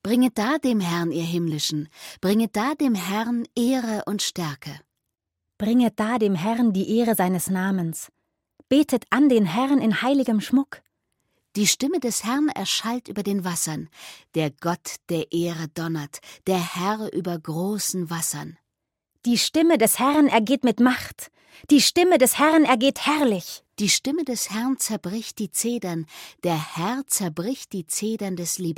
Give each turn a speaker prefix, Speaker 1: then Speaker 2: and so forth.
Speaker 1: Bringet da dem Herrn, ihr Himmlischen, bringet da dem Herrn Ehre und Stärke.
Speaker 2: Bringet da dem Herrn die Ehre seines Namens. Betet an den Herrn in heiligem Schmuck.
Speaker 1: Die Stimme des Herrn erschallt über den Wassern, der Gott der Ehre donnert, der Herr über großen Wassern.
Speaker 2: Die Stimme des Herrn ergeht mit Macht, die Stimme des Herrn ergeht herrlich.
Speaker 1: Die Stimme des Herrn zerbricht die Zedern, der Herr zerbricht die Zedern des